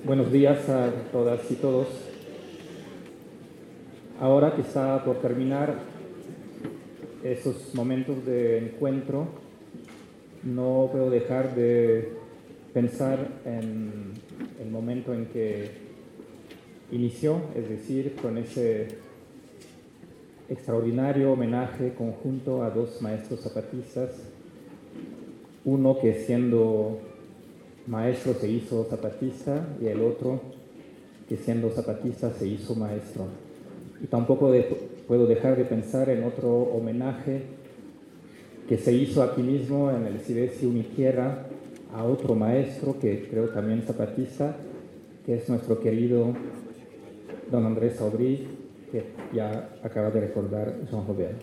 Buenos días a todas y todos. Ahora que está por terminar esos momentos de encuentro, no puedo dejar de pensar en el momento en que inició, es decir, con ese extraordinario homenaje conjunto a dos maestros zapatistas, uno que siendo maestro se hizo zapatista y el otro que siendo zapatista se hizo maestro. Y tampoco puedo dejar de pensar en otro homenaje que se hizo aquí mismo en el Sidesio Mi Tierra a otro maestro que creo también zapatista, que es nuestro querido don Andrés Aubry, que ya acaba de recordar Jean-Robert.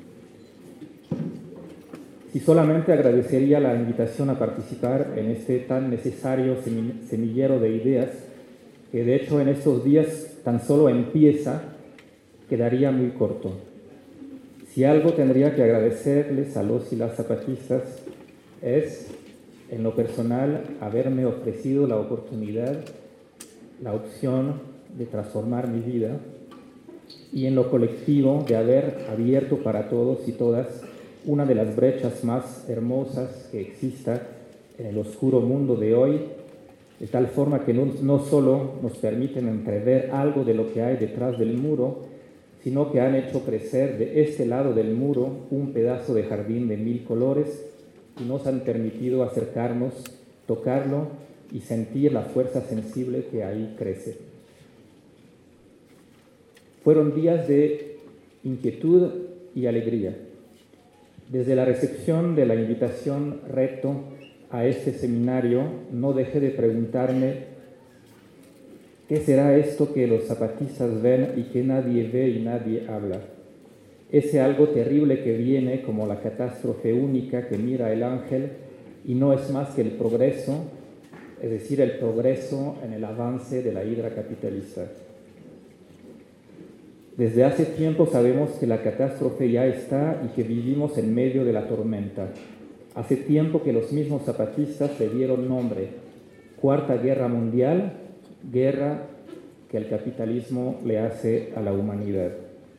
Y solamente agradecería la invitación a participar en este tan necesario semillero de ideas, que de hecho en estos días tan solo empieza, quedaría muy corto. Si algo tendría que agradecerles a los y las zapatistas es, en lo personal, haberme ofrecido la oportunidad, la opción de transformar mi vida, y en lo colectivo de haber abierto para todos y todas una de las brechas más hermosas que exista en el oscuro mundo de hoy, de tal forma que no solo nos permiten entrever algo de lo que hay detrás del muro, sino que han hecho crecer de este lado del muro un pedazo de jardín de 1000 colores y nos han permitido acercarnos, tocarlo y sentir la fuerza sensible que ahí crece. Fueron días de inquietud y alegría. Desde la recepción de la invitación recto a este seminario, no dejé de preguntarme ¿qué será esto que los zapatistas ven y que nadie ve y nadie habla? Ese algo terrible que viene como la catástrofe única que mira el ángel y no es más que el progreso, es decir, el progreso en el avance de la hidra capitalista. Desde hace tiempo sabemos que la catástrofe ya está y que vivimos en medio de la tormenta. Hace tiempo que los mismos zapatistas le dieron nombre, Cuarta Guerra Mundial, guerra que el capitalismo le hace a la humanidad.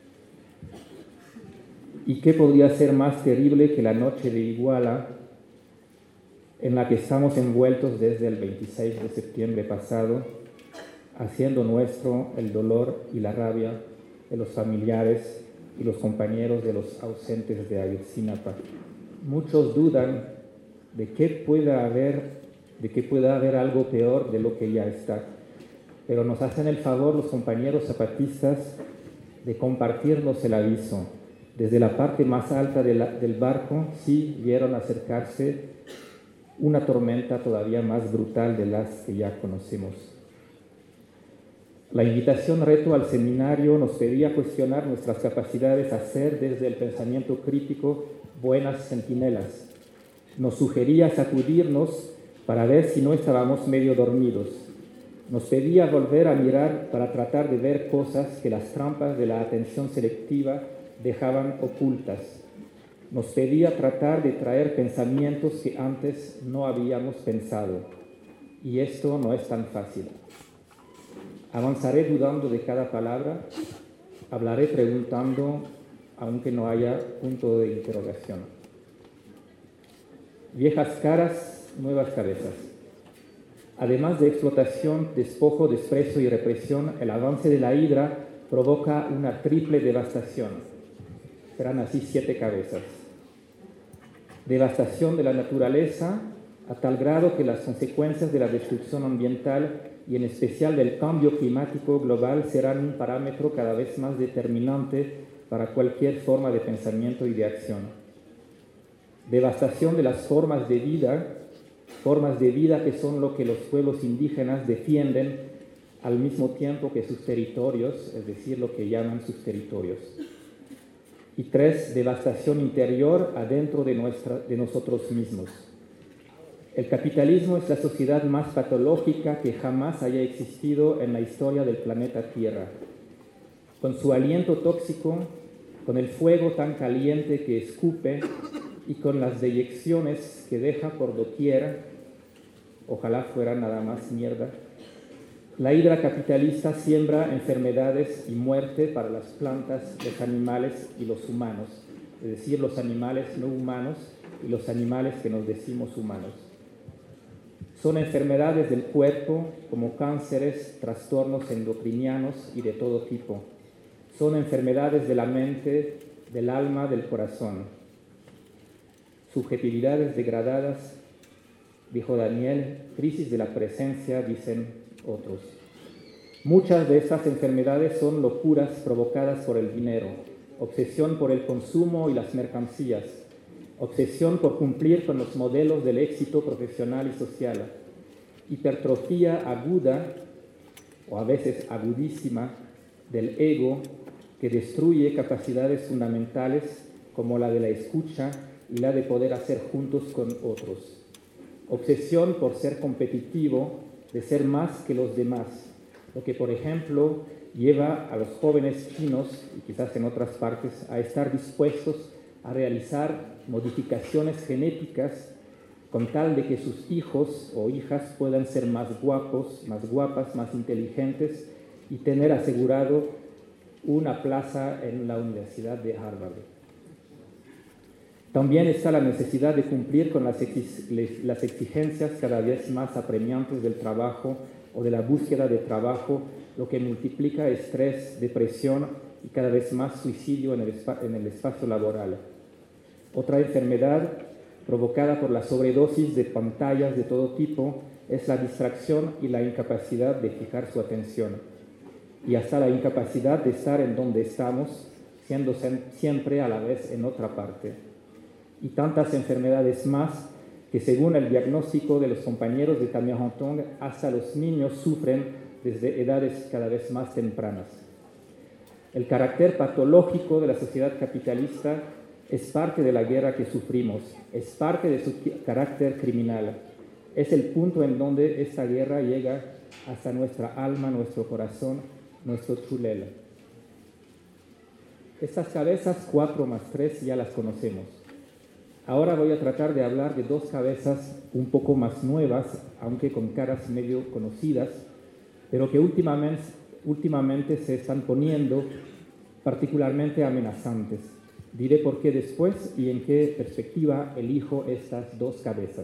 ¿Y qué podría ser más terrible que la noche de Iguala en la que estamos envueltos desde el 26 de septiembre pasado, haciendo nuestro el dolor y la rabia de los familiares y los compañeros de los ausentes de Ayotzinapa? Muchos dudan de que pueda haber algo peor de lo que ya está, pero nos hacen el favor los compañeros zapatistas de compartirnos el aviso. Desde la parte más alta del barco sí vieron acercarse una tormenta todavía más brutal de las que ya conocemos. La invitación reto al seminario nos pedía cuestionar nuestras capacidades a ser desde el pensamiento crítico buenas centinelas. Nos sugería sacudirnos para ver si no estábamos medio dormidos. Nos pedía volver a mirar para tratar de ver cosas que las trampas de la atención selectiva dejaban ocultas. Nos pedía tratar de traer pensamientos que antes no habíamos pensado. Y esto no es tan fácil. Avanzaré dudando de cada palabra, hablaré preguntando, aunque no haya punto de interrogación. Viejas caras, nuevas cabezas. Además de explotación, despojo, desprecio y represión, el avance de la hidra provoca una triple devastación. Serán así 7 cabezas. Devastación de la naturaleza, a tal grado que las consecuencias de la destrucción ambiental y en especial del cambio climático global serán un parámetro cada vez más determinante para cualquier forma de pensamiento y de acción. Devastación de las formas de vida que son lo que los pueblos indígenas defienden al mismo tiempo que sus territorios, es decir, lo que llaman sus territorios. Y 3, devastación interior adentro de nosotros mismos. El capitalismo es la sociedad más patológica que jamás haya existido en la historia del planeta Tierra. Con su aliento tóxico, con el fuego tan caliente que escupe y con las deyecciones que deja por doquier, ojalá fuera nada más mierda, La hidra capitalista siembra enfermedades y muerte para las plantas, los animales y los humanos, es decir, los animales no humanos y los animales que nos decimos humanos. Son enfermedades del cuerpo como cánceres, trastornos endocrinianos y de todo tipo. Son enfermedades de la mente, del alma, del corazón. Subjetividades degradadas, dijo Daniel, crisis de la presencia, dicen otros. Muchas de estas enfermedades son locuras provocadas por el dinero, obsesión por el consumo y las mercancías, obsesión por cumplir con los modelos del éxito profesional y social, hipertrofía aguda o a veces agudísima del ego que destruye capacidades fundamentales como la de la escucha y la de poder hacer juntos con otros. Obsesión por ser competitivo, de ser más que los demás, lo que, por ejemplo, lleva a los jóvenes chinos, y quizás en otras partes, a estar dispuestos a realizar modificaciones genéticas con tal de que sus hijos o hijas puedan ser más guapos, más guapas, más inteligentes y tener asegurado una plaza en la Universidad de Harvard. También está la necesidad de cumplir con las exigencias cada vez más apremiantes del trabajo o de la búsqueda de trabajo, lo que multiplica estrés, depresión y cada vez más suicidio en el espacio laboral. Otra enfermedad provocada por la sobredosis de pantallas de todo tipo es la distracción y la incapacidad de fijar su atención, y hasta la incapacidad de estar en donde estamos, siendo siempre a la vez en otra parte. Y tantas enfermedades más que, según el diagnóstico de los compañeros de Tamir Hantong, hasta los niños sufren desde edades cada vez más tempranas. El carácter patológico de la sociedad capitalista es parte de la guerra que sufrimos, es parte de su carácter criminal. Es el punto en donde esta guerra llega hasta nuestra alma, nuestro corazón, nuestro chulel. Estas cabezas 4 más 3 ya las conocemos. Ahora voy a tratar de hablar de 2 cabezas un poco más nuevas, aunque con caras medio conocidas, pero que últimamente se están poniendo particularmente amenazantes. Diré por qué después y en qué perspectiva elijo estas 2 cabezas.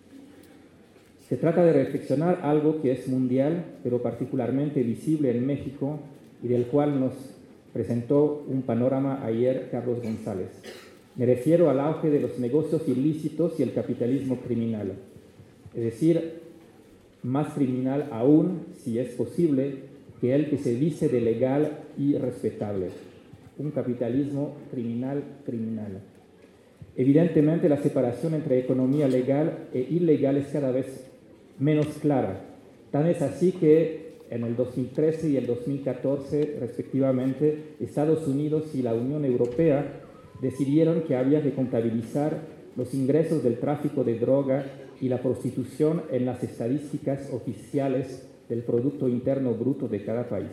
Se trata de reflexionar algo que es mundial, pero particularmente visible en México y del cual nos presentó un panorama ayer Carlos González. Me refiero al auge de los negocios ilícitos y el capitalismo criminal. Es decir, más criminal aún, si es posible, que el que se dice de legal y respetable. Un capitalismo criminal. Evidentemente, la separación entre economía legal e ilegal es cada vez menos clara. Tan es así que en el 2013 y el 2014, respectivamente, Estados Unidos y la Unión Europea decidieron que había que contabilizar los ingresos del tráfico de droga y la prostitución en las estadísticas oficiales del Producto Interno Bruto de cada país.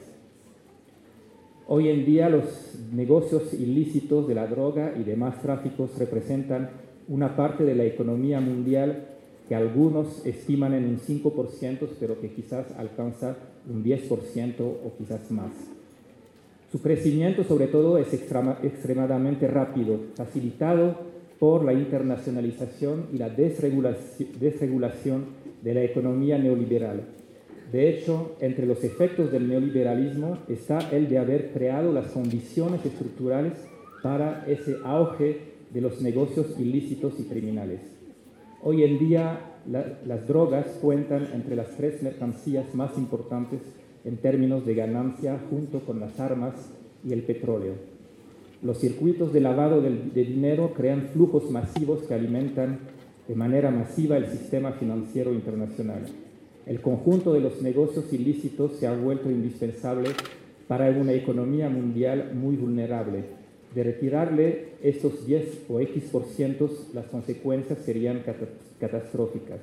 Hoy en día los negocios ilícitos de la droga y demás tráficos representan una parte de la economía mundial que algunos estiman en un 5%, pero que quizás alcanza un 10% o quizás más. Su crecimiento, sobre todo, es extremadamente rápido, facilitado por la internacionalización y la desregulación de la economía neoliberal. De hecho, entre los efectos del neoliberalismo está el de haber creado las condiciones estructurales para ese auge de los negocios ilícitos y criminales. Hoy en día, las drogas cuentan entre las 3 mercancías más importantes en términos de ganancia, junto con las armas y el petróleo. Los circuitos de lavado de dinero crean flujos masivos que alimentan de manera masiva el sistema financiero internacional. El conjunto de los negocios ilícitos se ha vuelto indispensable para una economía mundial muy vulnerable. De retirarle estos 10 o X%, las consecuencias serían catastróficas.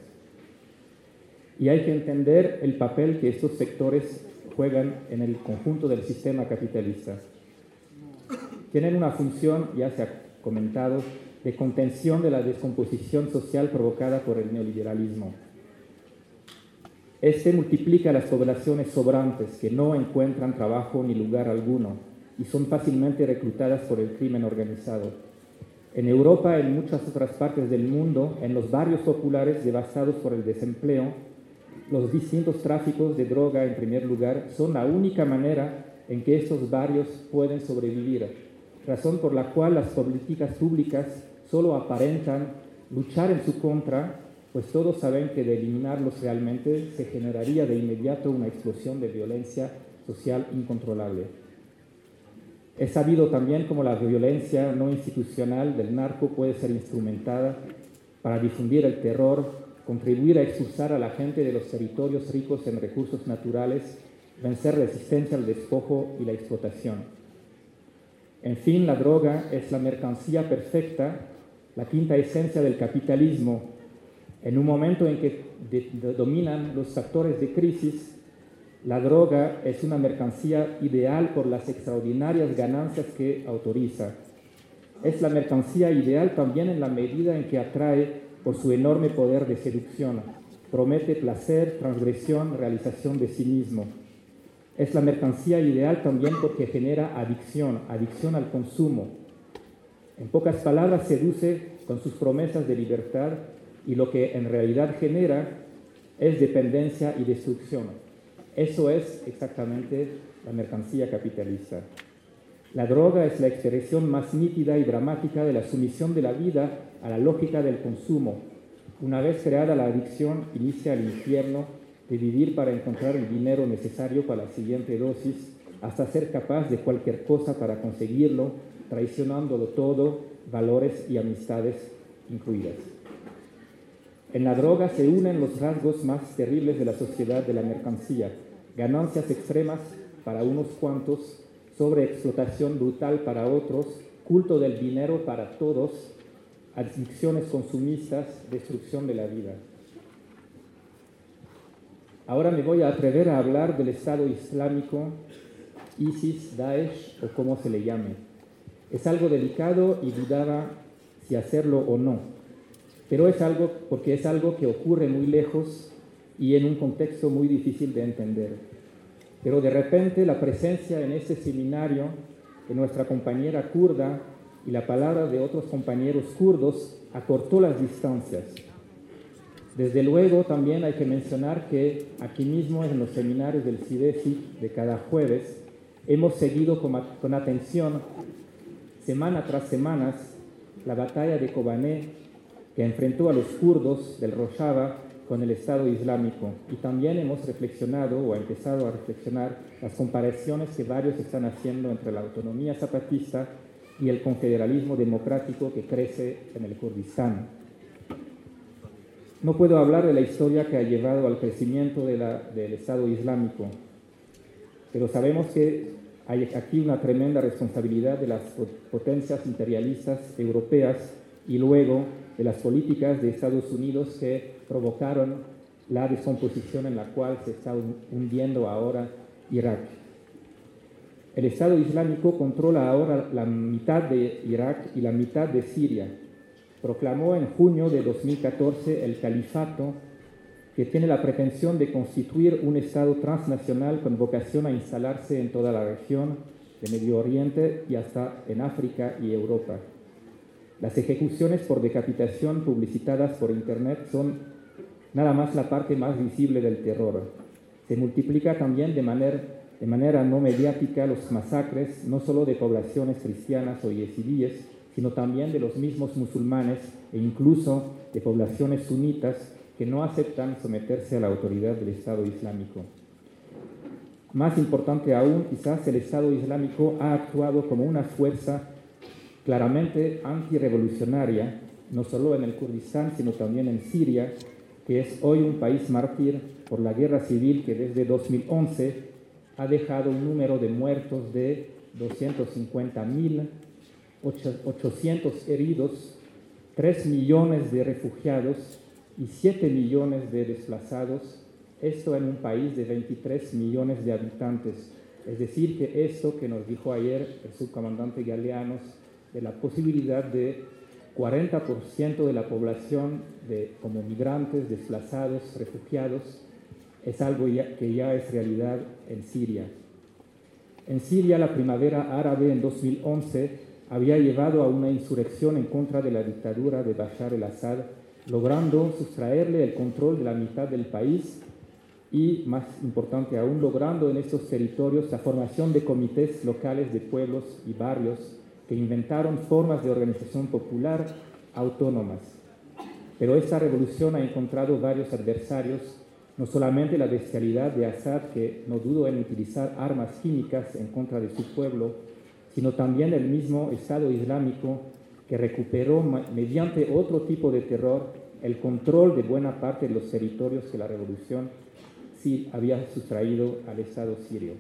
Y hay que entender el papel que estos sectores juegan en el conjunto del sistema capitalista. Tienen una función, ya se ha comentado, de contención de la descomposición social provocada por el neoliberalismo. Este multiplica las poblaciones sobrantes que no encuentran trabajo ni lugar alguno y son fácilmente reclutadas por el crimen organizado. En Europa y en muchas otras partes del mundo, en los barrios populares devastados por el desempleo, los distintos tráficos de droga, en primer lugar, son la única manera en que estos barrios pueden sobrevivir, razón por la cual las políticas públicas solo aparentan luchar en su contra, pues todos saben que de eliminarlos realmente se generaría de inmediato una explosión de violencia social incontrolable. Es sabido también cómo la violencia no institucional del narco puede ser instrumentada para difundir el terror, contribuir a expulsar a la gente de los territorios ricos en recursos naturales, vencer resistencia al despojo y la explotación. En fin, la droga es la mercancía perfecta, la quinta esencia del capitalismo. En un momento en que dominan los factores de crisis, la droga es una mercancía ideal por las extraordinarias ganancias que autoriza. Es la mercancía ideal también en la medida en que atrae por su enorme poder de seducción. Promete placer, transgresión, realización de sí mismo. Es la mercancía ideal también porque genera adicción al consumo. En pocas palabras, seduce con sus promesas de libertad y lo que en realidad genera es dependencia y destrucción. Eso es exactamente la mercancía capitalista. La droga es la expresión más nítida y dramática de la sumisión de la vida a la lógica del consumo. Una vez creada la adicción, inicia el infierno de vivir para encontrar el dinero necesario para la siguiente dosis, hasta ser capaz de cualquier cosa para conseguirlo, traicionándolo todo, valores y amistades incluidas. En la droga se unen los rasgos más terribles de la sociedad de la mercancía: ganancias extremas para unos cuantos, sobreexplotación brutal para otros, culto del dinero para todos, adicciones consumistas, destrucción de la vida. Ahora me voy a atrever a hablar del Estado Islámico, ISIS, Daesh o como se le llame. Es algo delicado y dudaba si hacerlo o no, pero es algo porque es algo que ocurre muy lejos y en un contexto muy difícil de entender. Pero de repente la presencia en este seminario de nuestra compañera kurda y la palabra de otros compañeros kurdos acortó las distancias. Desde luego también hay que mencionar que aquí mismo en los seminarios del CIDESI de cada jueves hemos seguido con atención semana tras semana la batalla de Kobané que enfrentó a los kurdos del Rojava con el Estado Islámico, y también hemos reflexionado o empezado a reflexionar las comparaciones que varios están haciendo entre la autonomía zapatista y el confederalismo democrático que crece en el Kurdistán. No puedo hablar de la historia que ha llevado al crecimiento del Estado Islámico, pero sabemos que hay aquí una tremenda responsabilidad de las potencias imperialistas europeas y luego de las políticas de Estados Unidos que provocaron la descomposición en la cual se está hundiendo ahora Irak. El Estado Islámico controla ahora la mitad de Irak y la mitad de Siria. Proclamó en junio de 2014 el califato, que tiene la pretensión de constituir un Estado transnacional con vocación a instalarse en toda la región de Medio Oriente y hasta en África y Europa. Las ejecuciones por decapitación publicitadas por Internet son nada más la parte más visible del terror. Se multiplica también de manera no mediática los masacres, no solo de poblaciones cristianas o yezidíes, sino también de los mismos musulmanes e incluso de poblaciones sunitas que no aceptan someterse a la autoridad del Estado Islámico. Más importante aún, quizás el Estado Islámico ha actuado como una fuerza claramente antirrevolucionaria, no solo en el Kurdistán, sino también en Siria, que es hoy un país mártir por la guerra civil que desde 2011 ha dejado un número de muertos de 250.000, 800 heridos, 3 millones de refugiados y 7 millones de desplazados, esto en un país de 23 millones de habitantes. Es decir, que esto que nos dijo ayer el subcomandante Galeanos, de la posibilidad de 40% de la población como migrantes, desplazados, refugiados, es algo que ya es realidad en Siria. En Siria, la primavera árabe en 2011 había llevado a una insurrección en contra de la dictadura de Bashar al-Assad, logrando sustraerle el control de la mitad del país y, más importante aún, logrando en estos territorios la formación de comités locales de pueblos y barrios que inventaron formas de organización popular autónomas. Pero esta revolución ha encontrado varios adversarios, no solamente la bestialidad de Assad, que no dudó en utilizar armas químicas en contra de su pueblo, sino también el mismo Estado Islámico, que recuperó mediante otro tipo de terror el control de buena parte de los territorios que la revolución sí había sustraído al Estado sirio.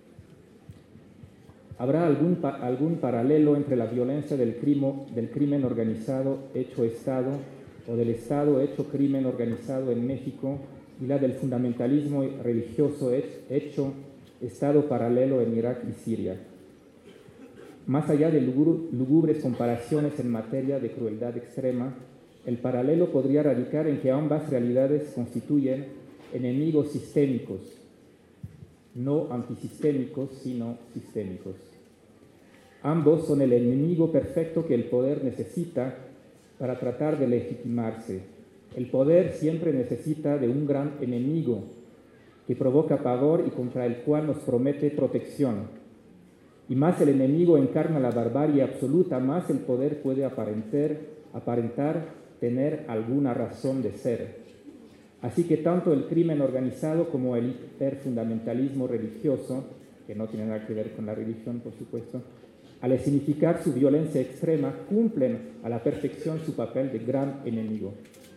¿Habrá algún paralelo entre la violencia del crimen organizado hecho Estado o del Estado hecho crimen organizado en México y la del fundamentalismo religioso hecho Estado paralelo en Irak y Siria? Más allá de lúgubres comparaciones en materia de crueldad extrema, el paralelo podría radicar en que ambas realidades constituyen enemigos sistémicos, no antisistémicos, sino sistémicos. Ambos son el enemigo perfecto que el poder necesita para tratar de legitimarse. El poder siempre necesita de un gran enemigo que provoca pavor y contra el cual nos promete protección. Y más el enemigo encarna la barbarie absoluta, más el poder puede aparentar tener alguna razón de ser. Así que tanto el crimen organizado como el hiperfundamentalismo religioso, que no tiene nada que ver con la religión, por supuesto, al significar su violencia extrema, cumplen a la perfección su papel de gran enemigo.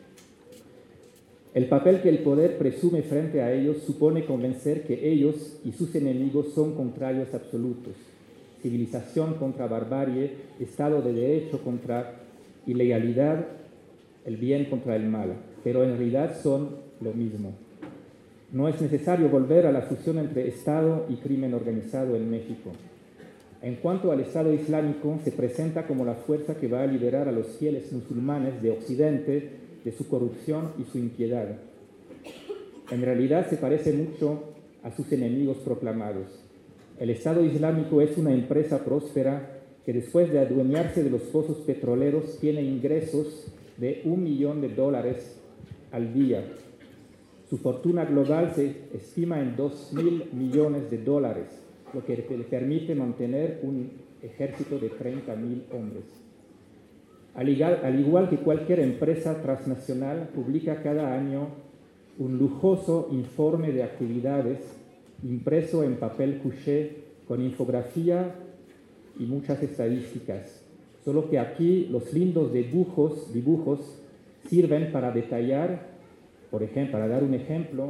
El papel que el poder presume frente a ellos supone convencer que ellos y sus enemigos son contrarios absolutos. Civilización contra barbarie, Estado de Derecho contra ilegalidad, el bien contra el mal, pero en realidad son lo mismo. No es necesario volver a la fusión entre Estado y crimen organizado en México. En cuanto al Estado Islámico, se presenta como la fuerza que va a liberar a los fieles musulmanes de Occidente de su corrupción y su impiedad. En realidad se parece mucho a sus enemigos proclamados. El Estado Islámico es una empresa próspera que después de adueñarse de los pozos petroleros tiene ingresos de $1 millón al día. Su fortuna global se estima en $2.000 millones, lo que le permite mantener un ejército de 30.000 hombres. Al igual que cualquier empresa transnacional, publica cada año un lujoso informe de actividades impreso en papel couché con infografía y muchas estadísticas. Solo que aquí los lindos dibujos sirven para detallar, por ejemplo, para dar un ejemplo,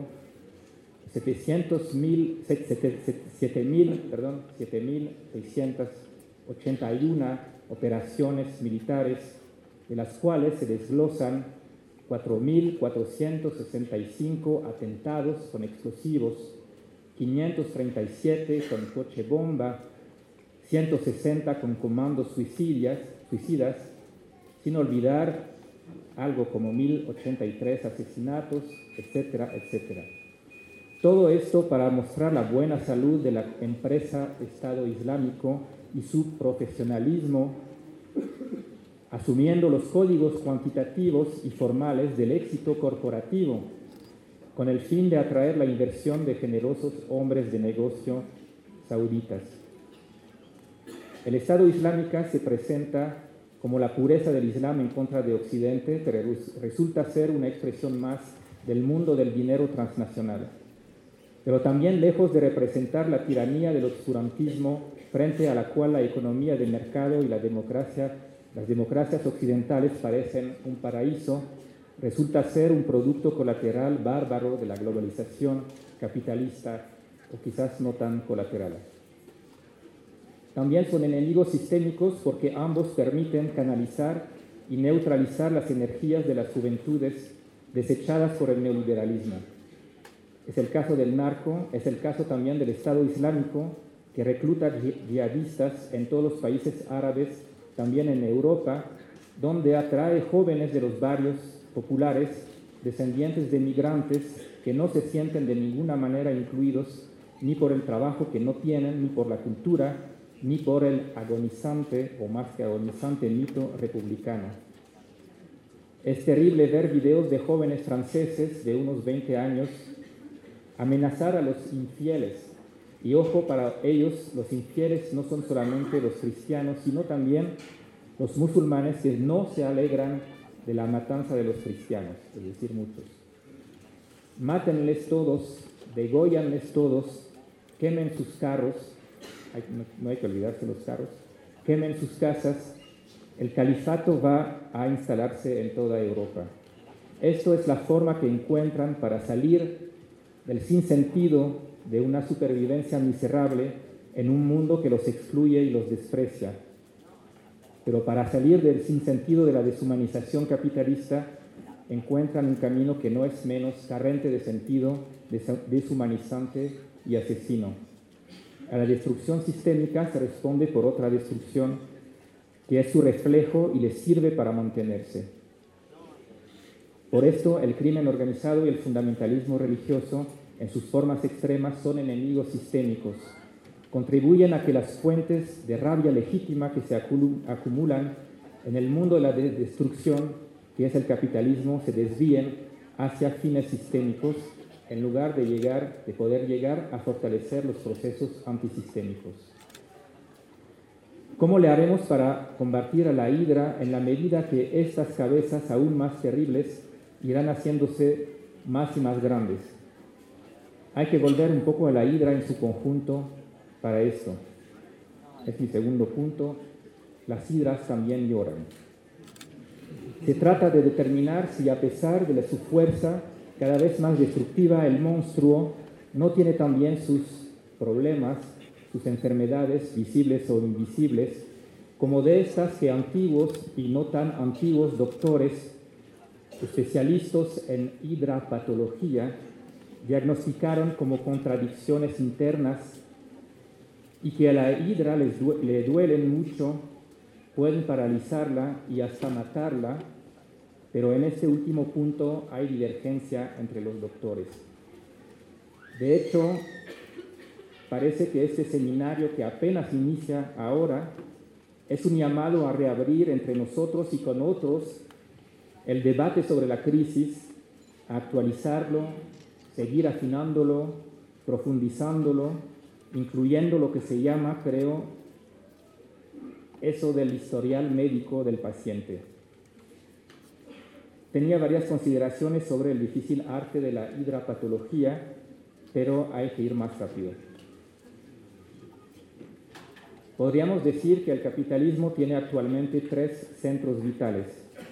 7.681 operaciones militares, de las cuales se desglosan 4.465 atentados con explosivos, 537 con coche bomba, 160 con comandos suicidas, sin olvidar algo como 1.083 asesinatos, etcétera, etcétera. Todo esto para mostrar la buena salud de la empresa Estado Islámico y su profesionalismo, asumiendo los códigos cuantitativos y formales del éxito corporativo, con el fin de atraer la inversión de generosos hombres de negocio sauditas. El Estado Islámico se presenta como la pureza del Islam en contra de Occidente, pero resulta ser una expresión más del mundo del dinero transnacional. Pero también lejos de representar la tiranía del obscurantismo frente a la cual la economía de mercado y las democracias occidentales parecen un paraíso, resulta ser un producto colateral bárbaro de la globalización capitalista, o quizás no tan colateral. También son enemigos sistémicos porque ambos permiten canalizar y neutralizar las energías de las juventudes desechadas por el neoliberalismo. Es el caso del narco, es el caso también del Estado Islámico, que recluta yihadistas en todos los países árabes, también en Europa, donde atrae jóvenes de los barrios populares, descendientes de migrantes que no se sienten de ninguna manera incluidos ni por el trabajo que no tienen, ni por la cultura, ni por el agonizante o más que agonizante mito republicano. Es terrible ver videos de jóvenes franceses de unos 20 años amenazar a los infieles. Y ojo, para ellos los infieles no son solamente los cristianos, sino también los musulmanes que no se alegran de la matanza de los cristianos, es decir, muchos. Mátenles todos, dególlanles todos, quemen sus carros, no hay que olvidarse los carros, quemen sus casas, el califato va a instalarse en toda Europa. Esto es la forma que encuentran para salir del sinsentido de una supervivencia miserable en un mundo que los excluye y los desprecia. Pero para salir del sinsentido de la deshumanización capitalista, encuentran un camino que no es menos carente de sentido, deshumanizante y asesino. A la destrucción sistémica se responde por otra destrucción que es su reflejo y les sirve para mantenerse. Por esto, el crimen organizado y el fundamentalismo religioso, en sus formas extremas, son enemigos sistémicos. Contribuyen a que las fuentes de rabia legítima que se acumulan en el mundo de la destrucción, que es el capitalismo, se desvíen hacia fines sistémicos en lugar de poder llegar a fortalecer los procesos antisistémicos. ¿Cómo le haremos para combatir a la hidra en la medida que estas cabezas aún más terribles irán haciéndose más y más grandes? Hay que volver un poco a la hidra en su conjunto para esto. Es mi segundo punto. Las hidras también lloran. Se trata de determinar si, a pesar de su fuerza cada vez más destructiva, el monstruo no tiene también sus problemas, sus enfermedades visibles o invisibles, como de estas que antiguos y no tan antiguos doctores, especialistas en hidrapatología, diagnosticaron como contradicciones internas y que a la hidra le duelen mucho, pueden paralizarla y hasta matarla, pero en este último punto hay divergencia entre los doctores. De hecho, parece que este seminario, que apenas inicia ahora, es un llamado a reabrir entre nosotros y con otros el debate sobre la crisis, a actualizarlo, seguir afinándolo, profundizándolo, incluyendo lo que se llama, creo, eso del historial médico del paciente. Tenía varias consideraciones sobre el difícil arte de la hidrapatología, pero hay que ir más rápido. Podríamos decir que el capitalismo tiene actualmente 3 centros vitales.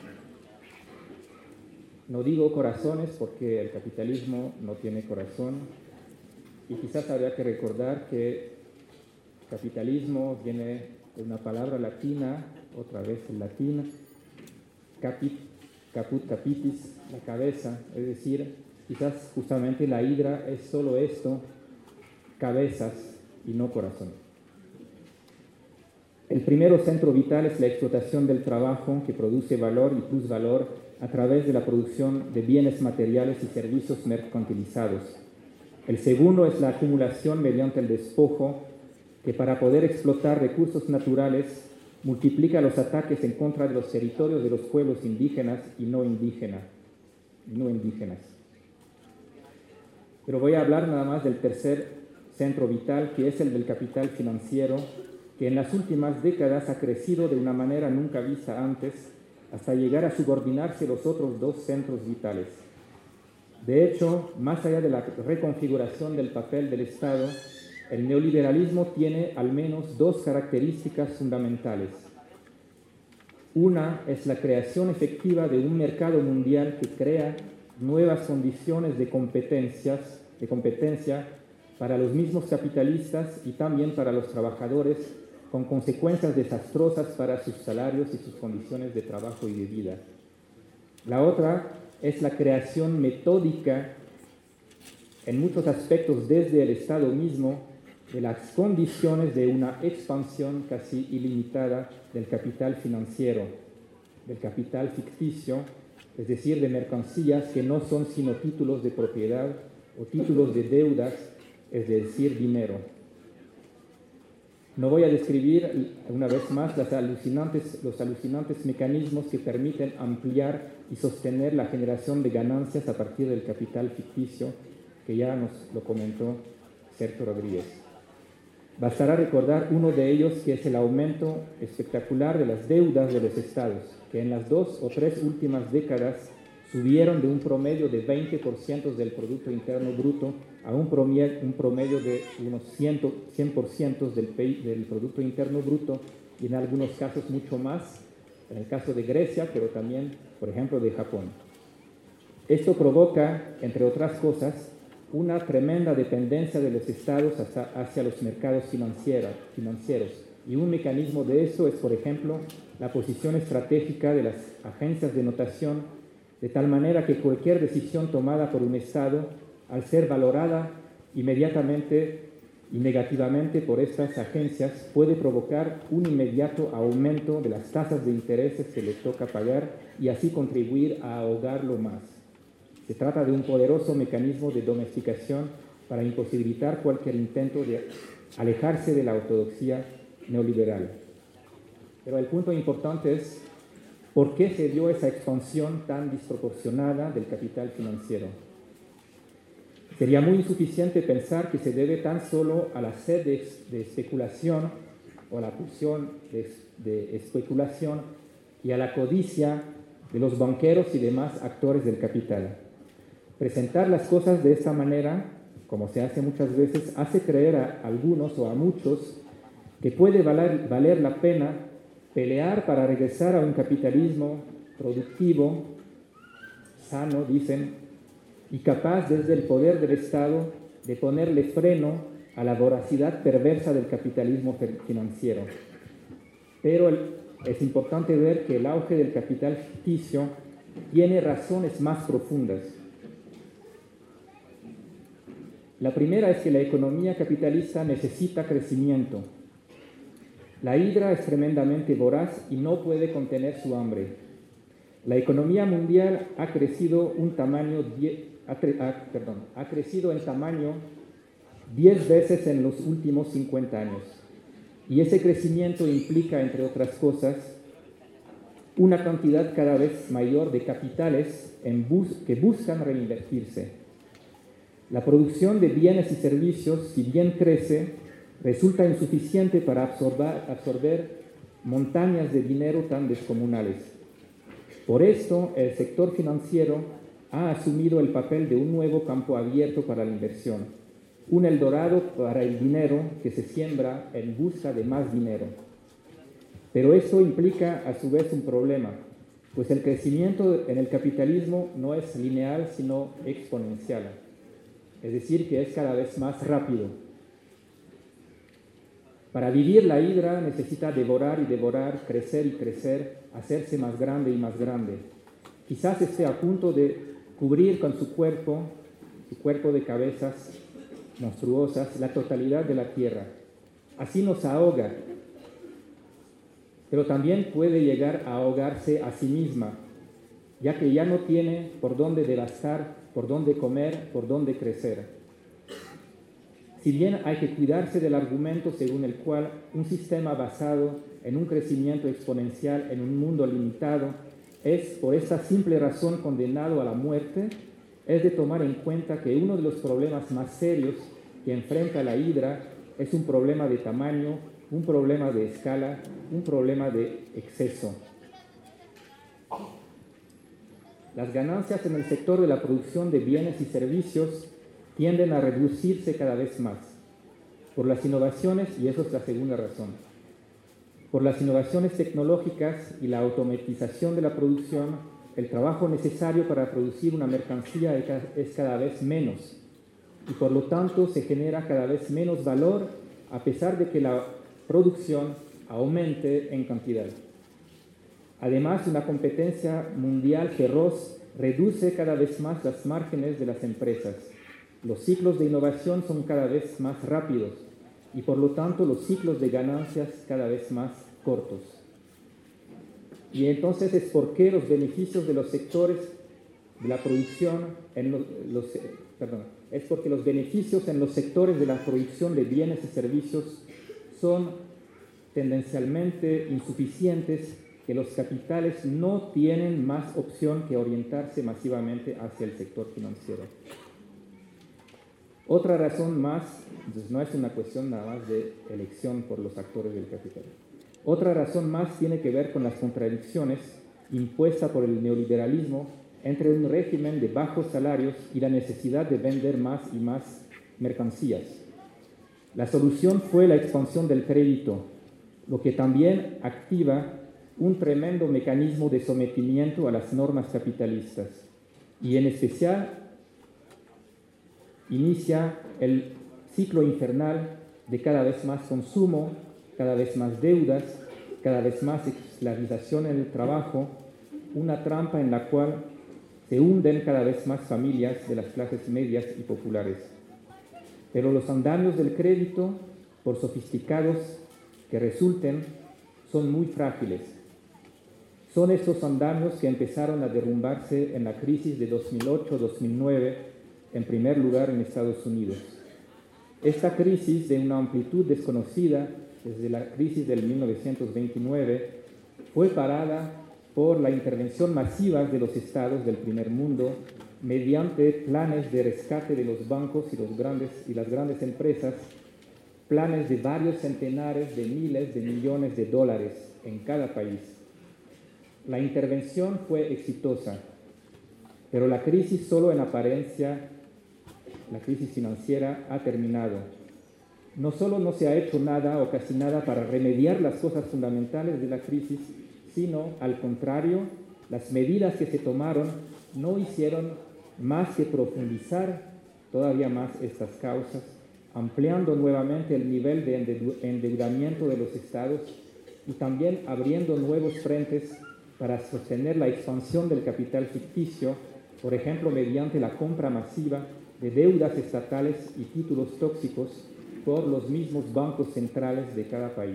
No digo corazones porque el capitalismo no tiene corazón, y quizás habría que recordar que capitalismo viene de una palabra latina, otra vez en latín, caput capitis, la cabeza, es decir, quizás justamente la hidra es solo esto, cabezas y no corazón. El primer centro vital es la explotación del trabajo que produce valor y plusvalor a través de la producción de bienes materiales y servicios mercantilizados. El segundo es la acumulación mediante el despojo, que para poder explotar recursos naturales multiplica los ataques en contra de los territorios de los pueblos indígenas y no indígenas. Pero voy a hablar nada más del tercer centro vital, que es el del capital financiero, que en las últimas décadas ha crecido de una manera nunca vista antes, hasta llegar a subordinarse los otros 2 centros vitales. De hecho, más allá de la reconfiguración del papel del Estado, el neoliberalismo tiene al menos 2 características fundamentales. Una es la creación efectiva de un mercado mundial que crea nuevas condiciones de competencia para los mismos capitalistas y también para los trabajadores, con consecuencias desastrosas para sus salarios y sus condiciones de trabajo y de vida. La otra es la creación metódica, en muchos aspectos desde el Estado mismo, de las condiciones de una expansión casi ilimitada del capital financiero, del capital ficticio, es decir, de mercancías que no son sino títulos de propiedad o títulos de deudas, es decir, dinero. No voy a describir una vez más los alucinantes mecanismos que permiten ampliar y sostener la generación de ganancias a partir del capital ficticio, que ya nos lo comentó Sergio Rodríguez. Bastará recordar uno de ellos, que es el aumento espectacular de las deudas de los estados, que en las 2 o 3 últimas décadas subieron de un promedio de 20% del Producto Interno Bruto a un promedio de unos 100% del Producto Interno Bruto, y en algunos casos mucho más, en el caso de Grecia, pero también, por ejemplo, de Japón. Esto provoca, entre otras cosas, una tremenda dependencia de los estados hacia los mercados financieros. Y un mecanismo de eso es, por ejemplo, la posición estratégica de las agencias de notación, de tal manera que cualquier decisión tomada por un estado, al ser valorada inmediatamente y negativamente por estas agencias, puede provocar un inmediato aumento de las tasas de intereses que le toca pagar y así contribuir a ahogarlo más. Se trata de un poderoso mecanismo de domesticación para imposibilitar cualquier intento de alejarse de la ortodoxia neoliberal. Pero el punto importante es por qué se dio esa expansión tan desproporcionada del capital financiero. Sería muy insuficiente pensar que se debe tan solo a la sed de especulación o a la pulsión de especulación y a la codicia de los banqueros y demás actores del capital. Presentar las cosas de esta manera, como se hace muchas veces, hace creer a algunos o a muchos que puede valer la pena pelear para regresar a un capitalismo productivo, sano, dicen, y capaz desde el poder del Estado de ponerle freno a la voracidad perversa del capitalismo financiero. Pero es importante ver que el auge del capital ficticio tiene razones más profundas. La primera es que la economía capitalista necesita crecimiento. La hidra es tremendamente voraz y no puede contener su hambre. La economía mundial ha crecido en tamaño 10 veces en los últimos 50 años. Y ese crecimiento implica, entre otras cosas, una cantidad cada vez mayor de capitales que buscan reinvertirse. La producción de bienes y servicios, si bien crece, resulta insuficiente para absorber montañas de dinero tan descomunales. Por esto, el sector financiero ha asumido el papel de un nuevo campo abierto para la inversión, un eldorado para el dinero que se siembra en busca de más dinero. Pero esto implica a su vez un problema, pues el crecimiento en el capitalismo no es lineal, sino exponencial. Es decir, que es cada vez más rápido. Para vivir, la hidra necesita devorar y devorar, crecer y crecer, hacerse más grande y más grande. Quizás esté a punto de cubrir con su cuerpo de cabezas monstruosas, la totalidad de la tierra. Así nos ahoga, pero también puede llegar a ahogarse a sí misma, ya que ya no tiene por dónde devastar, por dónde comer, por dónde crecer. Si bien hay que cuidarse del argumento según el cual un sistema basado en un crecimiento exponencial en un mundo limitado es por esta simple razón condenado a la muerte, es de tomar en cuenta que uno de los problemas más serios que enfrenta la hidra es un problema de tamaño, un problema de escala, un problema de exceso. Las ganancias en el sector de la producción de bienes y servicios tienden a reducirse cada vez más por las innovaciones, y eso es la segunda razón, por las innovaciones tecnológicas y la automatización de la producción. El trabajo necesario para producir una mercancía es cada vez menos y por lo tanto se genera cada vez menos valor a pesar de que la producción aumente en cantidad. Además, una competencia mundial feroz reduce cada vez más los márgenes de las empresas. Los ciclos de innovación son cada vez más rápidos y por lo tanto los ciclos de ganancias cada vez más cortos. Y entonces es porque los beneficios de los sectores de la producción, es porque los beneficios en los sectores de la producción de bienes y servicios son tendencialmente insuficientes, que los capitales no tienen más opción que orientarse masivamente hacia el sector financiero. Otra razón más, entonces no es una cuestión nada más de elección por los actores del capital. Otra razón más tiene que ver con las contradicciones impuestas por el neoliberalismo entre un régimen de bajos salarios y la necesidad de vender más y más mercancías. La solución fue la expansión del crédito, lo que también activa un tremendo mecanismo de sometimiento a las normas capitalistas y en especial inicia el ciclo infernal de cada vez más consumo, cada vez más deudas, cada vez más esclavización en el trabajo, una trampa en la cual se hunden cada vez más familias de las clases medias y populares. Pero los andamios del crédito, por sofisticados que resulten, son muy frágiles. Son estos andamios que empezaron a derrumbarse en la crisis de 2008-2009, en primer lugar en Estados Unidos. Esta crisis, de una amplitud desconocida desde la crisis del 1929, fue parada por la intervención masiva de los estados del primer mundo mediante planes de rescate de los bancos y las grandes empresas, planes de varios centenares de miles de millones de dólares en cada país. La intervención fue exitosa, pero la crisis solo en apariencia, la crisis financiera, ha terminado. No solo no se ha hecho nada o casi nada para remediar las cosas fundamentales de la crisis, sino, al contrario, las medidas que se tomaron no hicieron más que profundizar todavía más estas causas, ampliando nuevamente el nivel de endeudamiento de los estados y también abriendo nuevos frentes para sostener la expansión del capital ficticio, por ejemplo, mediante la compra masiva de deudas estatales y títulos tóxicos por los mismos bancos centrales de cada país.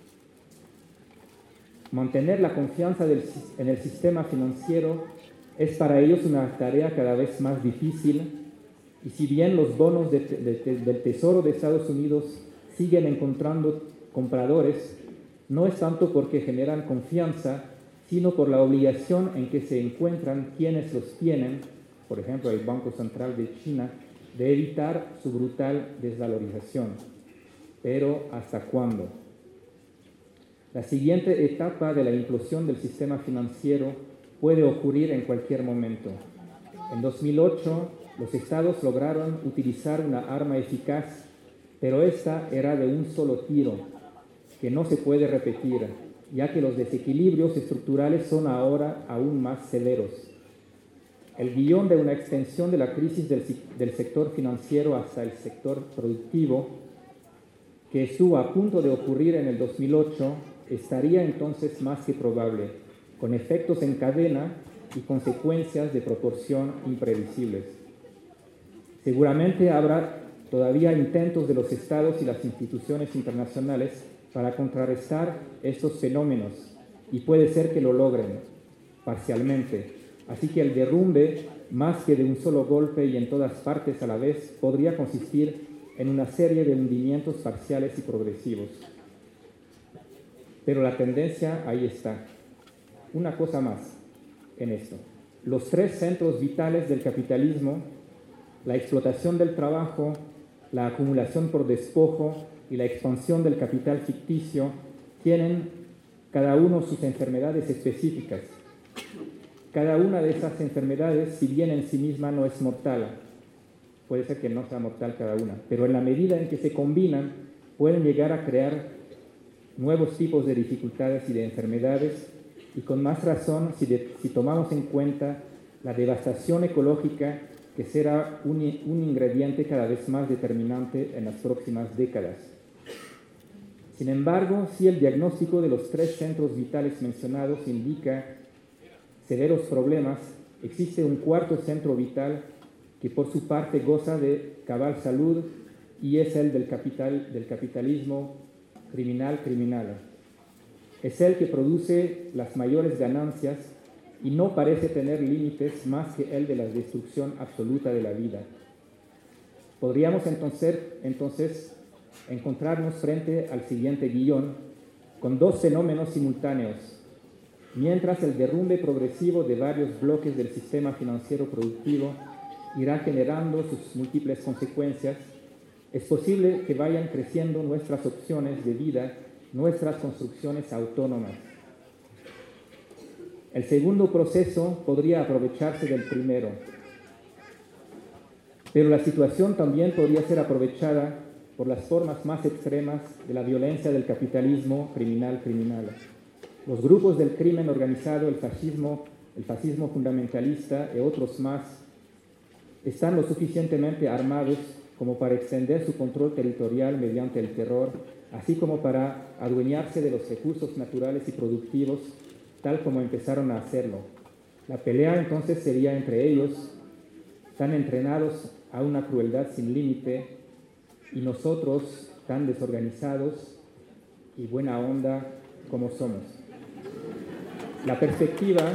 Mantener la confianza en el sistema financiero es para ellos una tarea cada vez más difícil, y si bien los bonos del Tesoro de Estados Unidos siguen encontrando compradores, no es tanto porque generan confianza, sino por la obligación en que se encuentran quienes los tienen, por ejemplo el Banco Central de China, de evitar su brutal desvalorización. Pero ¿hasta cuándo? La siguiente etapa de la implosión del sistema financiero puede ocurrir en cualquier momento. En 2008, los estados lograron utilizar una arma eficaz, pero esta era de un solo tiro, que no se puede repetir, ya que los desequilibrios estructurales son ahora aún más severos. El guión de una extensión de la crisis del sector financiero hasta el sector productivo, que estuvo a punto de ocurrir en el 2008, estaría entonces más que probable, con efectos en cadena y consecuencias de proporción imprevisibles. Seguramente habrá todavía intentos de los estados y las instituciones internacionales para contrarrestar estos fenómenos, y puede ser que lo logren, parcialmente. Así que el derrumbe, más que de un solo golpe y en todas partes a la vez, podría consistir en una serie de hundimientos parciales y progresivos. Pero la tendencia ahí está. Una cosa más en esto. Los tres centros vitales del capitalismo, la explotación del trabajo, la acumulación por despojo y la expansión del capital ficticio, tienen cada uno sus enfermedades específicas. Cada una de esas enfermedades, si bien en sí misma no es mortal, puede ser que no sea mortal cada una, pero en la medida en que se combinan, pueden llegar a crear nuevos tipos de dificultades y de enfermedades, y con más razón si tomamos en cuenta la devastación ecológica que será un ingrediente cada vez más determinante en las próximas décadas. Sin embargo, si el diagnóstico de los tres centros vitales mencionados indica severos problemas, existe un cuarto centro vital que por su parte goza de cabal salud, y es el del capitalismo criminal. Es el que produce las mayores ganancias y no parece tener límites más que el de la destrucción absoluta de la vida. Podríamos entonces encontrarnos frente al siguiente guión con dos fenómenos simultáneos. Mientras el derrumbe progresivo de varios bloques del sistema financiero productivo irá generando sus múltiples consecuencias, es posible que vayan creciendo nuestras opciones de vida, nuestras construcciones autónomas. El segundo proceso podría aprovecharse del primero, pero la situación también podría ser aprovechada por las formas más extremas de la violencia del capitalismo criminal. Los grupos del crimen organizado, el fascismo fundamentalista y otros más están lo suficientemente armados como para extender su control territorial mediante el terror, así como para adueñarse de los recursos naturales y productivos, tal como empezaron a hacerlo. La pelea entonces sería entre ellos, tan entrenados a una crueldad sin límite, y nosotros tan desorganizados y buena onda como somos. La perspectiva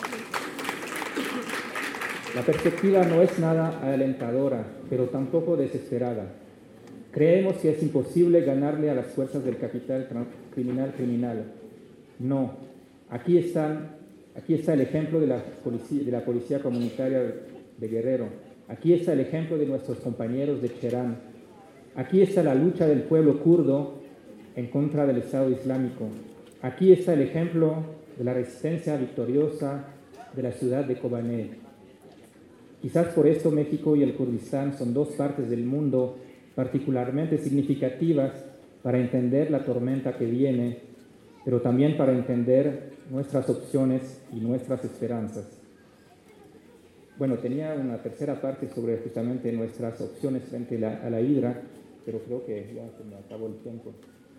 no es nada alentadora, pero tampoco desesperada. Creemos que es imposible ganarle a las fuerzas del capital criminal. No. Aquí está el ejemplo de la policía comunitaria de Guerrero. Aquí está el ejemplo de nuestros compañeros de Cherán. Aquí está la lucha del pueblo kurdo en contra del Estado Islámico. Aquí está el ejemplo de la resistencia victoriosa de la ciudad de Kobané. Quizás por esto México y el Kurdistán son dos partes del mundo particularmente significativas para entender la tormenta que viene, pero también para entender nuestras opciones y nuestras esperanzas. Bueno, tenía una tercera parte sobre justamente nuestras opciones frente a la hidra, pero creo que ya se me acabó el tiempo.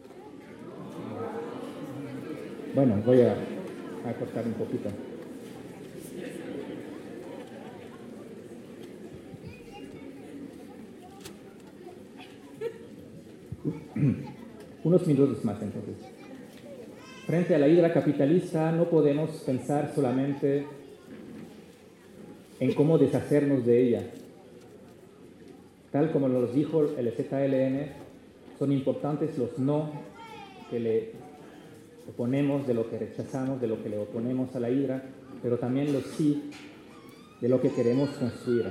Bueno, voy a cortar un poquito. Unos minutos más entonces. Frente a la hidra capitalista no podemos pensar solamente en cómo deshacernos de ella. Tal como nos dijo el ZLN, son importantes los no que le oponemos, de lo que rechazamos, de lo que le oponemos a la hidra, pero también los sí de lo que queremos construir.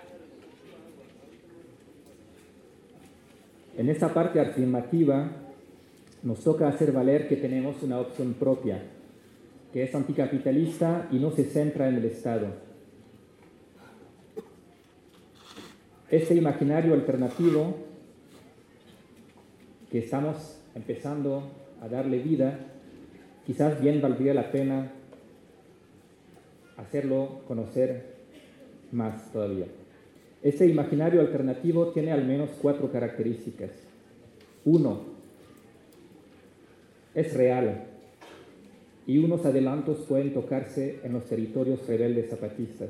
En esta parte afirmativa nos toca hacer valer que tenemos una opción propia, que es anticapitalista y no se centra en el Estado. Este imaginario alternativo que estamos empezando a darle vida, quizás bien valdría la pena hacerlo conocer más todavía. Este imaginario alternativo tiene al menos 4 características. 1, es real y unos adelantos pueden tocarse en los territorios rebeldes zapatistas.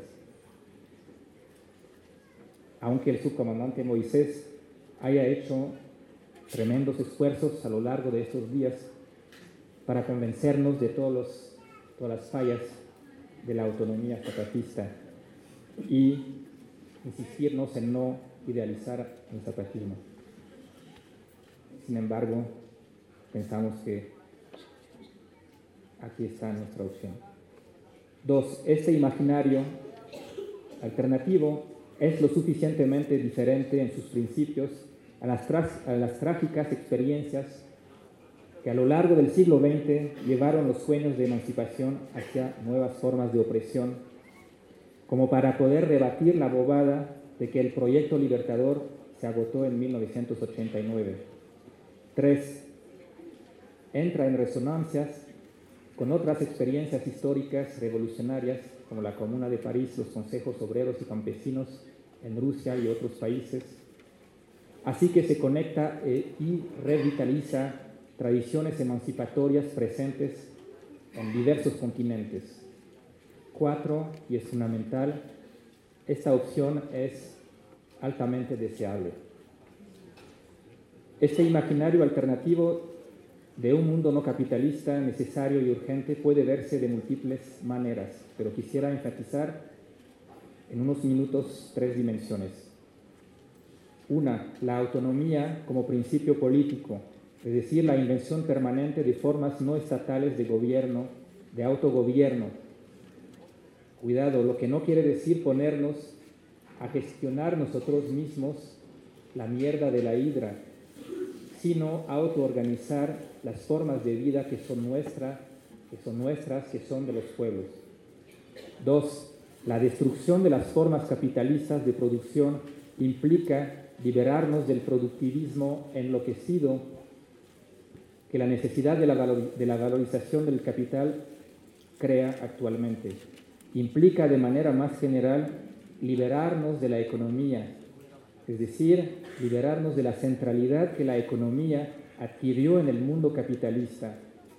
Aunque el subcomandante Moisés haya hecho tremendos esfuerzos a lo largo de estos días para convencernos de todas las fallas de la autonomía zapatista y insistirnos en no idealizar el zapatismo. Sin embargo, pensamos que aquí está nuestra opción. 2, este imaginario alternativo es lo suficientemente diferente en sus principios a las trágicas experiencias que a lo largo del siglo XX llevaron los sueños de emancipación hacia nuevas formas de opresión, como para poder rebatir la bobada de que el proyecto libertador se agotó en 1989. 3, entra en resonancias con otras experiencias históricas revolucionarias, como la Comuna de París, los consejos obreros y campesinos en Rusia y otros países, así que se conecta y revitaliza tradiciones emancipatorias presentes en diversos continentes. 4, y es fundamental, esta opción es altamente deseable. Este imaginario alternativo de un mundo no capitalista necesario y urgente puede verse de múltiples maneras, pero quisiera enfatizar en unos minutos 3 dimensiones. Una, la autonomía como principio político, es decir, la invención permanente de formas no estatales de gobierno, de autogobierno. Cuidado, lo que no quiere decir ponernos a gestionar nosotros mismos la mierda de la hidra, sino autoorganizar las formas de vida que son nuestras, que son de los pueblos. 2. La destrucción de las formas capitalistas de producción implica liberarnos del productivismo enloquecido que la necesidad de la valorización del capital crea actualmente. Implica de manera más general liberarnos de la economía, es decir, liberarnos de la centralidad que la economía adquirió en el mundo capitalista.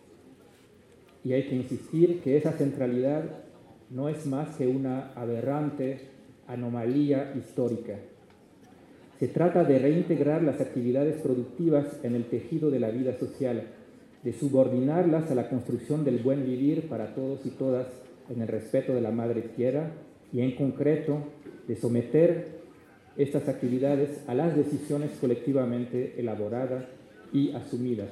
Y hay que insistir que esa centralidad no es más que una aberrante anomalía histórica. Se trata de reintegrar las actividades productivas en el tejido de la vida social, de subordinarlas a la construcción del buen vivir para todos y todas en el respeto de la madre tierra y en concreto de someter estas actividades a las decisiones colectivamente elaboradas y asumidas.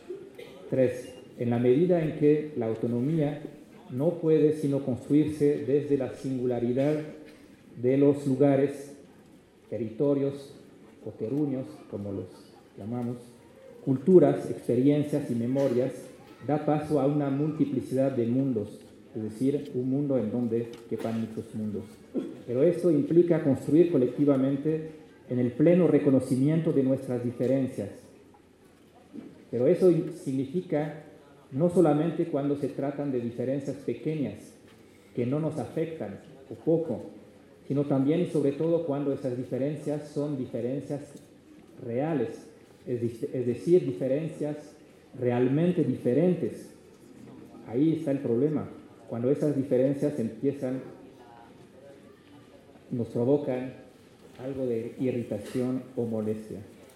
3. En la medida en que la autonomía no puede sino construirse desde la singularidad de los lugares, territorios o terruños, como los llamamos, culturas, experiencias y memorias, da paso a una multiplicidad de mundos, es decir, un mundo en donde quepan muchos mundos. Pero esto implica construir colectivamente en el pleno reconocimiento de nuestras diferencias. Pero eso significa no solamente cuando se tratan de diferencias pequeñas que no nos afectan o poco, sino también y sobre todo cuando esas diferencias son diferencias reales, es decir, diferencias realmente diferentes. Ahí está el problema, cuando esas diferencias nos provocan algo de irritación o molestia.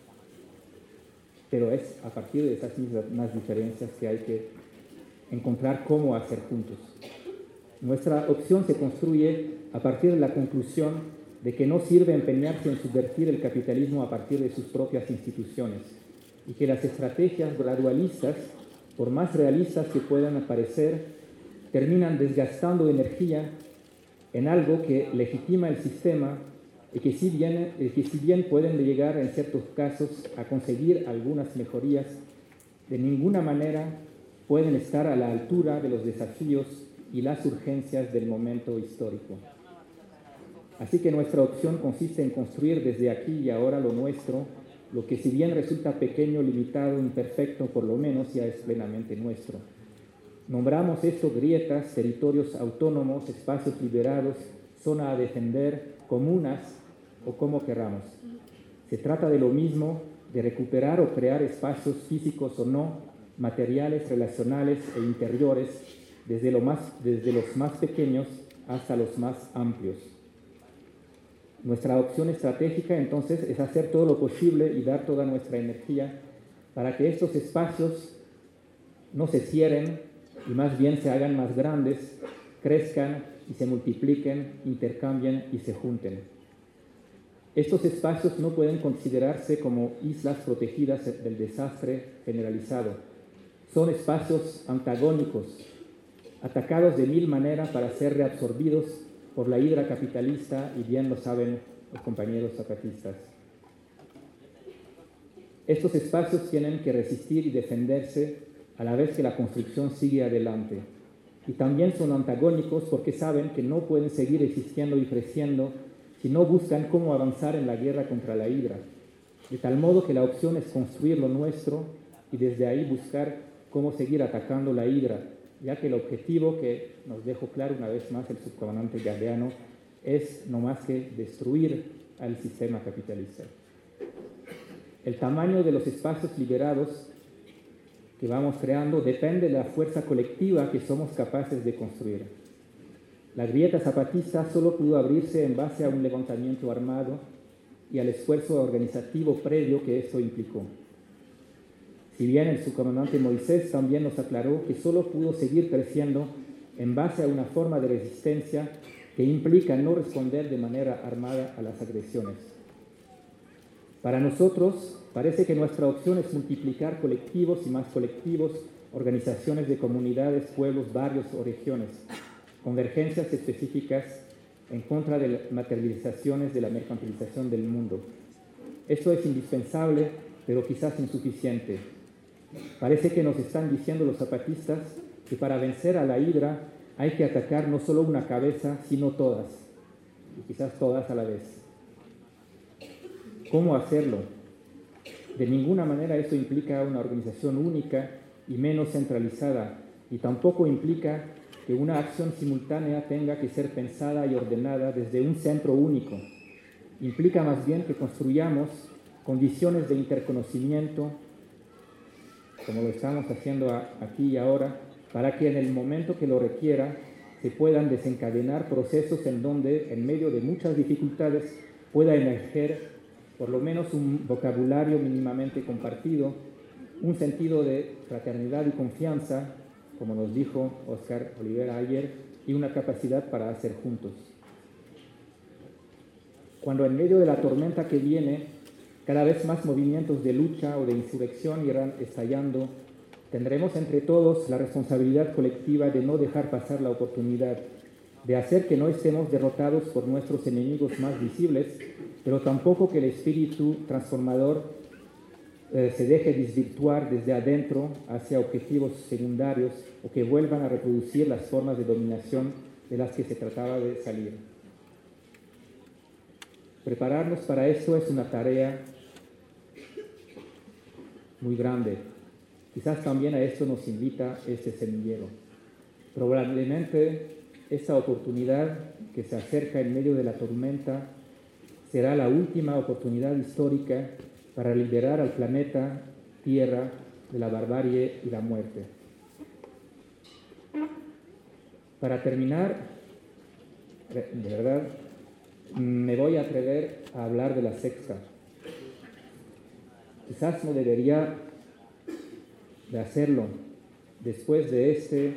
Pero es a partir de esas mismas diferencias que hay que encontrar cómo hacer juntos. Nuestra opción se construye a partir de la conclusión de que no sirve empeñarse en subvertir el capitalismo a partir de sus propias instituciones y que las estrategias gradualistas, por más realistas que puedan parecer, terminan desgastando energía en algo que legitima el sistema y que si bien pueden llegar en ciertos casos a conseguir algunas mejorías, de ninguna manera pueden estar a la altura de los desafíos y las urgencias del momento histórico. Así que nuestra opción consiste en construir desde aquí y ahora lo nuestro, lo que si bien resulta pequeño, limitado, imperfecto, por lo menos ya es plenamente nuestro. Nombramos esto grietas, territorios autónomos, espacios liberados, zona a defender, comunas o como queramos. Se trata de lo mismo, de recuperar o crear espacios físicos o no, materiales, relacionales e interiores, desde los más pequeños hasta los más amplios. Nuestra opción estratégica, entonces, es hacer todo lo posible y dar toda nuestra energía para que estos espacios no se cierren y más bien se hagan más grandes, crezcan y se multipliquen, intercambien y se junten. Estos espacios no pueden considerarse como islas protegidas del desastre generalizado. Son espacios antagónicos, atacados de mil maneras para ser reabsorbidos por la hidra capitalista, y bien lo saben los compañeros zapatistas. Estos espacios tienen que resistir y defenderse a la vez que la construcción sigue adelante. Y también son antagónicos porque saben que no pueden seguir existiendo y creciendo si no buscan cómo avanzar en la guerra contra la hidra. De tal modo que la opción es construir lo nuestro y desde ahí buscar cómo seguir atacando la hidra, ya que el objetivo que nos dejó claro una vez más el subcomandante Galeano es no más que destruir al sistema capitalista. El tamaño de los espacios liberados que vamos creando depende de la fuerza colectiva que somos capaces de construir. La grieta zapatista solo pudo abrirse en base a un levantamiento armado y al esfuerzo organizativo previo que esto implicó. Si bien el subcomandante Moisés también nos aclaró que solo pudo seguir creciendo en base a una forma de resistencia que implica no responder de manera armada a las agresiones. Para nosotros, parece que nuestra opción es multiplicar colectivos y más colectivos, organizaciones de comunidades, pueblos, barrios o regiones, convergencias específicas en contra de las materializaciones de la mercantilización del mundo. Esto es indispensable, pero quizás insuficiente. Parece que nos están diciendo los zapatistas que para vencer a la hidra hay que atacar no solo una cabeza, sino todas, y quizás todas a la vez. ¿Cómo hacerlo? De ninguna manera esto implica una organización única y menos centralizada, y tampoco implica que una acción simultánea tenga que ser pensada y ordenada desde un centro único. Implica más bien que construyamos condiciones de interconocimiento, como lo estamos haciendo aquí y ahora, para que en el momento que lo requiera se puedan desencadenar procesos en donde, en medio de muchas dificultades, pueda emerger por lo menos un vocabulario mínimamente compartido, un sentido de fraternidad y confianza, como nos dijo Oscar Olivera ayer, y una capacidad para hacer juntos. Cuando en medio de la tormenta que viene, cada vez más movimientos de lucha o de insurrección irán estallando, tendremos entre todos la responsabilidad colectiva de no dejar pasar la oportunidad, de hacer que no estemos derrotados por nuestros enemigos más visibles, pero tampoco que el espíritu transformador se deje desvirtuar desde adentro hacia objetivos secundarios o que vuelvan a reproducir las formas de dominación de las que se trataba de salir. Prepararnos para esto es una tarea muy grande. Quizás también a esto nos invita este semillero. Probablemente esta oportunidad que se acerca en medio de la tormenta será la última oportunidad histórica para liberar al planeta Tierra de la barbarie y la muerte. Para terminar, de verdad, me voy a atrever a hablar de la sexta. Quizás no debería de hacerlo después de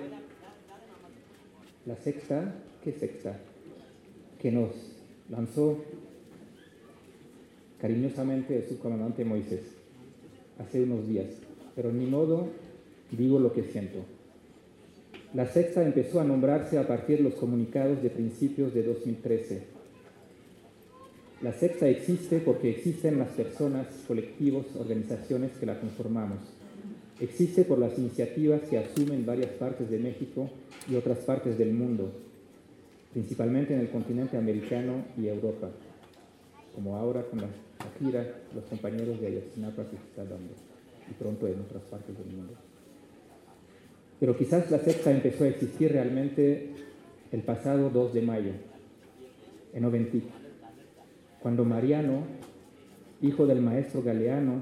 la sexta, ¿qué sexta? Que nos lanzó cariñosamente el subcomandante Moisés hace unos días, pero ni modo, digo lo que siento. La sexta empezó a nombrarse a partir de los comunicados de principios de 2013. La sexta existe porque existen las personas, colectivos, organizaciones que la conformamos. Existe por las iniciativas que asumen varias partes de México y otras partes del mundo, principalmente en el continente americano y Europa, como ahora con la gira, los compañeros de Ayotzinapa que se está dando, y pronto en otras partes del mundo. Pero quizás la sexta empezó a existir realmente el pasado 2 de mayo, en Oventic, cuando Mariano, hijo del maestro Galeano,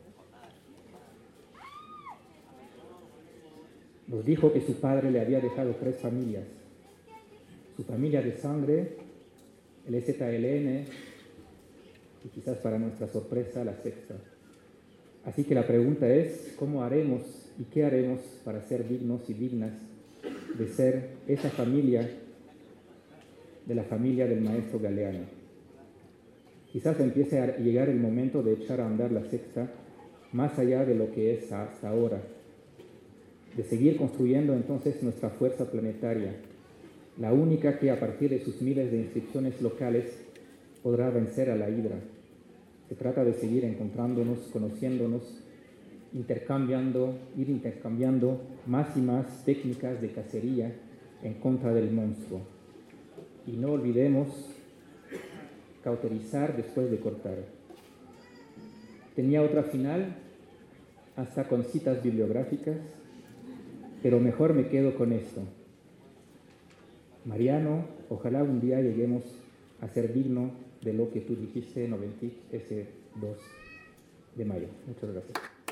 nos dijo que su padre le había dejado 3 familias, su familia de sangre, el EZLN, y quizás para nuestra sorpresa, la sexta. Así que la pregunta es, ¿cómo haremos y qué haremos para ser dignos y dignas de ser esa familia de la familia del maestro Galeano? Quizás empiece a llegar el momento de echar a andar la sexta más allá de lo que es hasta ahora, de seguir construyendo entonces nuestra fuerza planetaria, la única que a partir de sus miles de inscripciones locales podrá vencer a la hidra. Se trata de seguir encontrándonos, conociéndonos, ir intercambiando más y más técnicas de cacería en contra del monstruo. Y no olvidemos cauterizar después de cortar. Tenía otra final, hasta con citas bibliográficas, pero mejor me quedo con esto. Mariano, ojalá un día lleguemos a ser digno de lo que tú dijiste en Oventic ese 2 de mayo. Muchas gracias.